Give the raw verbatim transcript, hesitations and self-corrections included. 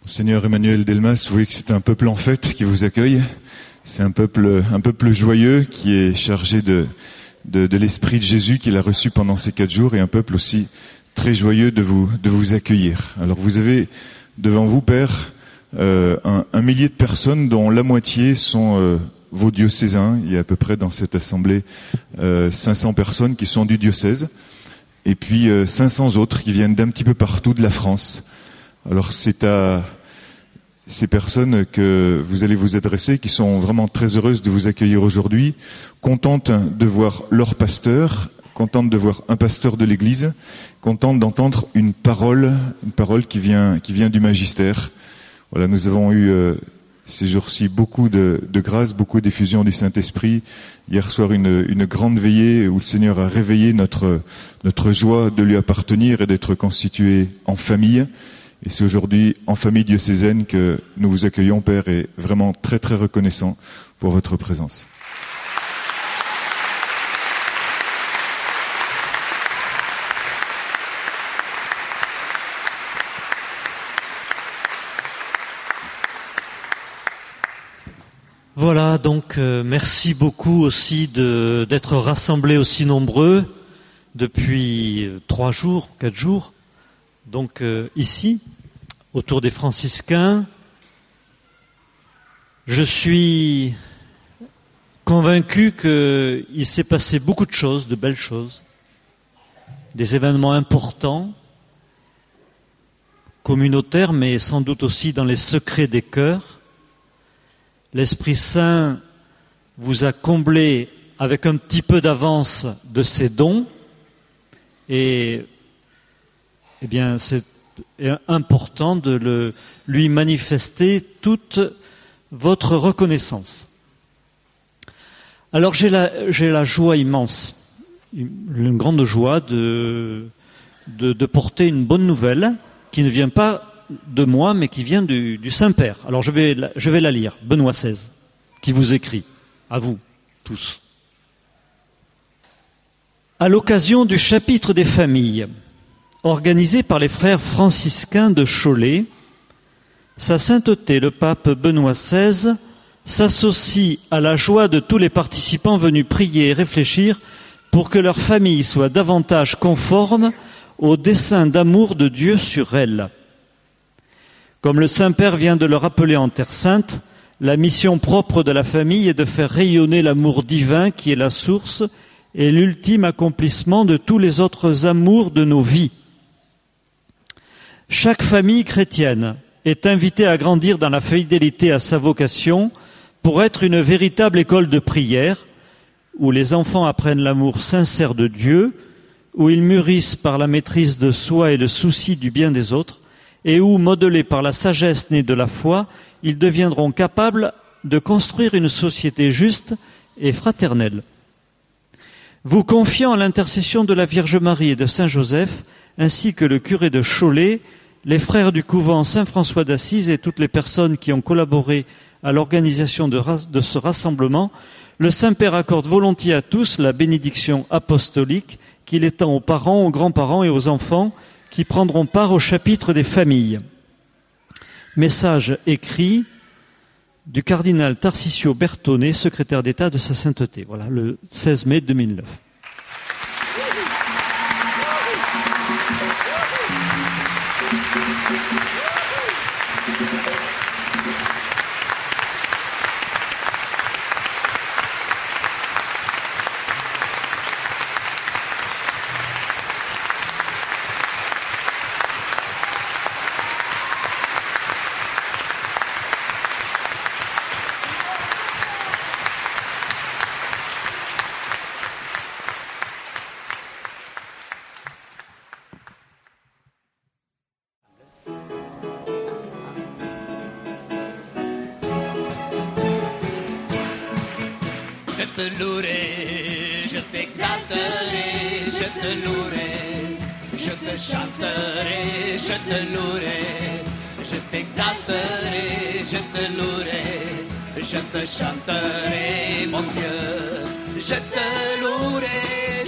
Seigneur Emmanuel Delmas, vous voyez que c'est un peuple en fête qui vous accueille. C'est un peuple, un peuple joyeux qui est chargé de, de, de l'Esprit de Jésus qu'il a reçu pendant ces quatre jours, et un peuple aussi très joyeux de vous, de vous accueillir. Alors vous avez devant vous, Père, euh, un, un millier de personnes dont la moitié sont euh, vos diocésains. Il y a à peu près dans cette assemblée euh, cinq cents personnes qui sont du diocèse, et puis euh, cinq cents autres qui viennent d'un petit peu partout de la France. Alors c'est à ces personnes que vous allez vous adresser, qui sont vraiment très heureuses de vous accueillir aujourd'hui, contentes de voir leur pasteur, contentes de voir un pasteur de l'Église, contentes d'entendre une parole, une parole qui vient, qui vient du magistère. Voilà, nous avons eu euh, ces jours-ci beaucoup de, de grâce, beaucoup d'effusion du Saint-Esprit. Hier soir, une, une grande veillée où le Seigneur a réveillé notre, notre joie de lui appartenir et d'être constitué en famille. Et c'est aujourd'hui en famille diocésaine que nous vous accueillons, Père, et vraiment très très reconnaissant pour votre présence. Voilà, donc euh, merci beaucoup aussi de, d'être rassemblés aussi nombreux depuis euh, trois jours, quatre jours. Donc euh, ici, autour des franciscains, je suis convaincu qu'il s'est passé beaucoup de choses, de belles choses, des événements importants, communautaires, mais sans doute aussi dans les secrets des cœurs. L'Esprit Saint vous a comblé avec un petit peu d'avance de ses dons, et eh bien, c'est important de le, lui manifester toute votre reconnaissance. Alors, j'ai la, j'ai la joie immense, une grande joie de, de, de porter une bonne nouvelle qui ne vient pas de moi, mais qui vient du, du Saint-Père. Alors, je vais, je vais la lire, Benoît seize, qui vous écrit, à vous tous. À l'occasion du chapitre des familles, organisé par les frères franciscains de Cholet, Sa Sainteté le pape Benoît seize s'associe à la joie de tous les participants venus prier et réfléchir pour que leur famille soit davantage conforme au dessein d'amour de Dieu sur elle. Comme le Saint-Père vient de le rappeler en Terre Sainte, la mission propre de la famille est de faire rayonner l'amour divin qui est la source et l'ultime accomplissement de tous les autres amours de nos vies. Chaque famille chrétienne est invitée à grandir dans la fidélité à sa vocation pour être une véritable école de prière où les enfants apprennent l'amour sincère de Dieu, où ils mûrissent par la maîtrise de soi et le souci du bien des autres, et où, modelés par la sagesse née de la foi, ils deviendront capables de construire une société juste et fraternelle. Vous confiant à l'intercession de la Vierge Marie et de Saint Joseph, ainsi que le curé de Cholet, les frères du couvent Saint-François d'Assise et toutes les personnes qui ont collaboré à l'organisation de, de ce rassemblement, le Saint-Père accorde volontiers à tous la bénédiction apostolique qu'il étend aux parents, aux grands-parents et aux enfants qui prendront part au chapitre des familles. Message écrit du cardinal Tarcisio Bertone, secrétaire d'État de Sa Sainteté. Voilà, le seize mai deux mille neuf. Je te louerai, je t'exalterai, je te louerai, je te chanterai, je te louerai, je t'exalterai, je te louerai, je te chanterai, mon Dieu, je te louerai,